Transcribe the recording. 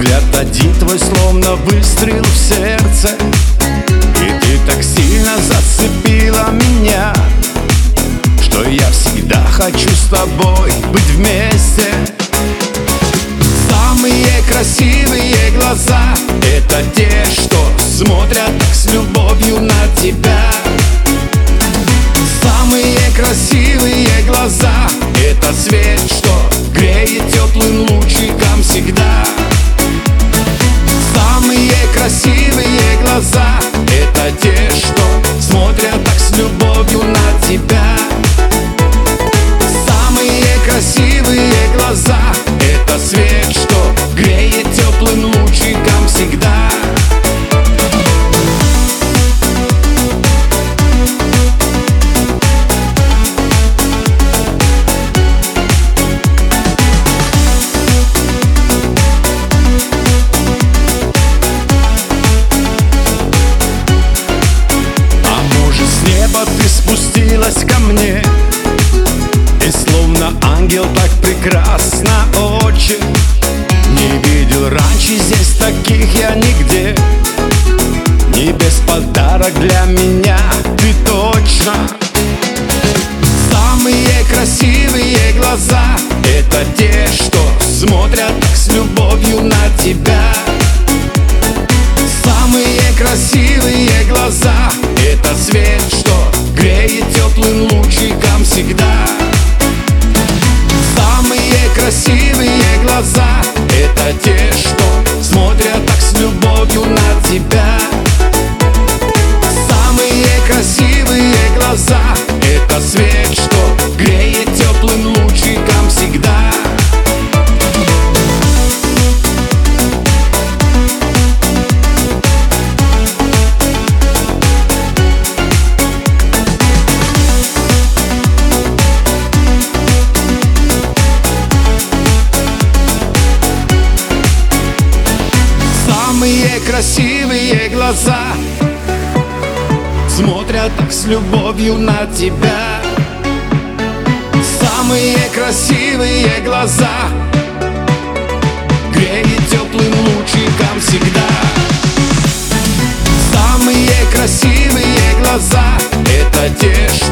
Взгляд один твой словно выстрел в сердце, и ты так сильно зацепила меня, что я всегда хочу с тобой быть вместе. Самые красивые глаза — это те, что смотрят так с любовью на тебя. Самые красивые глаза — это свет, что греет теплым лучиком всегда. Самые красивые глаза — это те, что смотрят так с любовью на тебя. Самые красивые глаза — это свет, что греет теплым лучиком всегда. Ты спустилась ко мне, и словно ангел так прекрасно очень. Не видел раньше здесь таких я нигде. Небес подарок для меня, ты точно. Самые красивые глаза — это те, что смотрят так с любовью на тебя. Самые красивые глаза — это свет, что греет теплым лучиком всегда. Самые красивые глаза — это те, что смотрят так с любовью на тебя. Самые красивые глаза — это свет, что греет теплым лучиком всегда. Самые красивые глаза смотрят так с любовью на тебя. Самые красивые глаза греет теплым лучиком всегда. Самые красивые глаза — это те,